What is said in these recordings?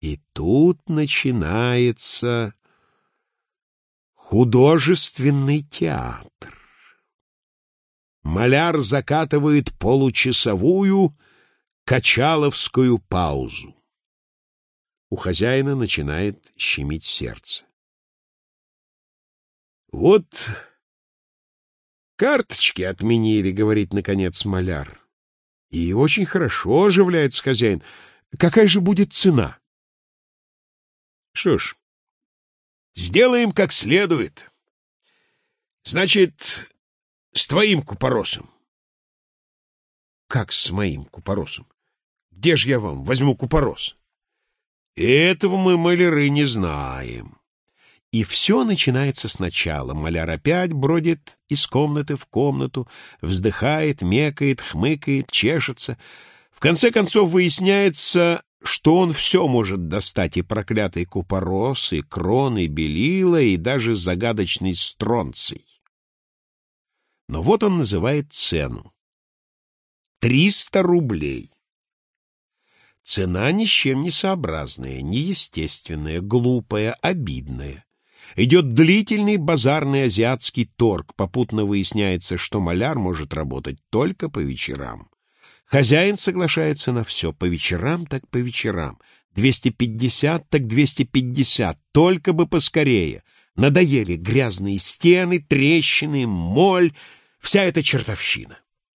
И тут начинается художественный театр. Маляр закатывает получасовую качаловскую паузу. У хозяина начинает щемить сердце. «Вот карточки отменили», — говорит, наконец, маляр. «И очень хорошо», — оживляется хозяин. «Какая же будет цена?» «Что ж, сделаем как следует. Значит, с твоим купоросом». «Как с моим купоросом? Где же я вам возьму купорос?» «Этого мы, маляры, не знаем». И все начинается сначала. Маляр опять бродит из комнаты в комнату, вздыхает, мекает, хмыкает, чешется. В конце концов выясняется, что он все может достать: и проклятый купорос, и крон, и белила, и даже загадочный стронций. Но вот он называет цену. 300 рублей. Цена ни с чем не сообразная, неестественная, глупая, обидная. Идет длительный базарный азиатский торг, попутно выясняется, что маляр может работать только по вечерам. Хозяин соглашается на все, по вечерам так по вечерам, 250 так 250, только бы поскорее. Надоели грязные стены, трещины, моль, вся эта чертовщина.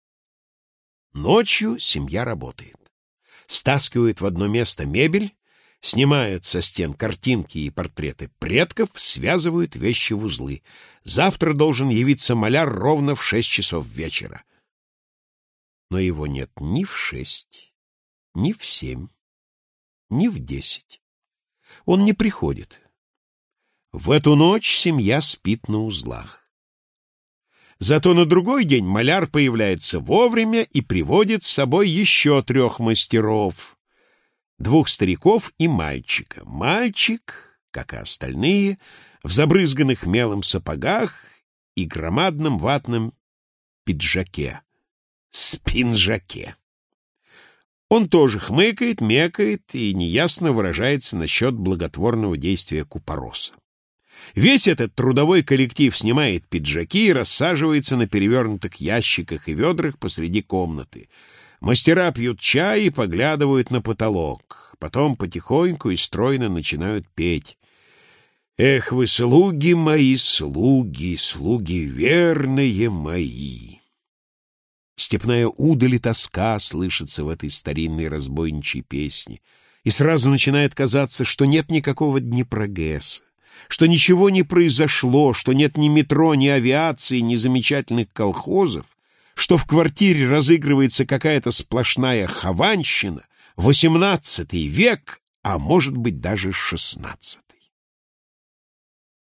Ночью семья работает. Стаскивают в одно место мебель, снимают со стен картинки и портреты предков, связывают вещи в узлы. Завтра должен явиться маляр ровно в 6 часов вечера. Но его нет ни в 6, ни в 7, ни в 10. Он не приходит. В эту ночь семья спит на узлах. Зато на другой день маляр появляется вовремя и приводит с собой еще 3 мастеров, 2 стариков и мальчика. Мальчик, как и остальные, в забрызганных мелом сапогах и громадном ватном пиджаке, спинжаке. Он тоже хмыкает, мекает и неясно выражается насчет благотворного действия купороса. Весь этот трудовой коллектив снимает пиджаки и рассаживается на перевернутых ящиках и ведрах посреди комнаты. Мастера пьют чай и поглядывают на потолок. Потом потихоньку и стройно начинают петь. «Эх вы, слуги мои, слуги, слуги верные мои!» Степная удаль и тоска слышится в этой старинной разбойничьей песне. И сразу начинает казаться, что нет никакого Днепрогэса, что ничего не произошло, что нет ни метро, ни авиации, ни замечательных колхозов, что в квартире разыгрывается какая-то сплошная хованщина, XVIII век, а может быть даже XVI.